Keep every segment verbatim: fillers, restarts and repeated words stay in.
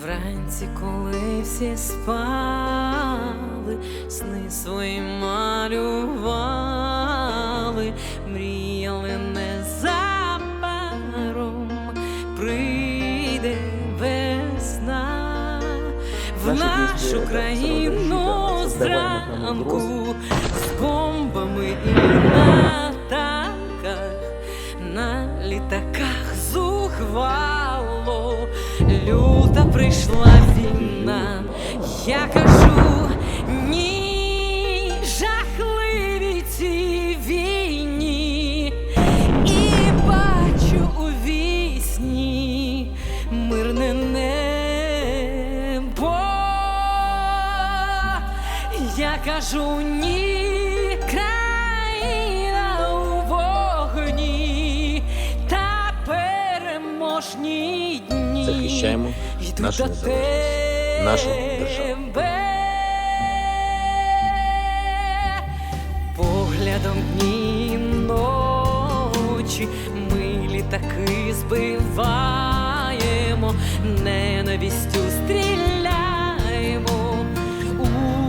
Вранці, коли всі спали, сни свої малювали, мріяли незабаром прийде весна в нашу країну зранку з бомбами і на танках, на літаках зухвало. Люта прийшла війна, я кажу ні жахливій цій війні, і бачу у вісні мирне небо. Я кажу ні, країна у вогні та переможні дні. Захищаємо нашу незалежність, нашу державу. Поглядом дні і ночі ми літаки збиваємо, ненавистю стріляємо у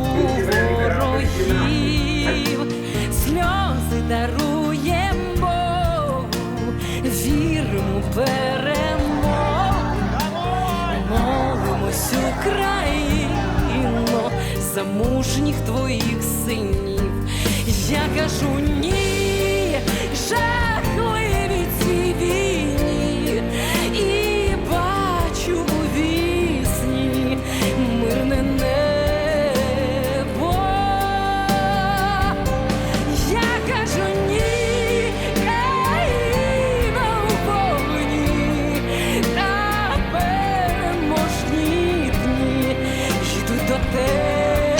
ворогів, сльози даруємо, віримо в перемогу. Молимось, Україно, за мужніх твоїх синів. Я кажу ні жахливій цій війні, і бачу у вісні мирне небо. Я кажу ні, країна у вогні та переможні дні йдуть до тебе.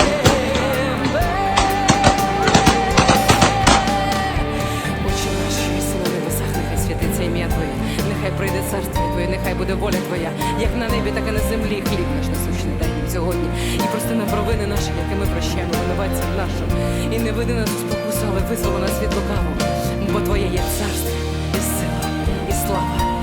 Отче наш, що єси на небесах, нехай святиться ім'я Твоє, нехай прийде царство Твоє, нехай буде воля Твоя, як на небі, так і на землі. Хліб наш насущний дай нам сьогодні, і прости нам провини наші, які ми прощаємо винуватцям нашим. І не веди нас у спокусу, але визволи нас від лукавого, бо Твоє є царство, і сила, і слава,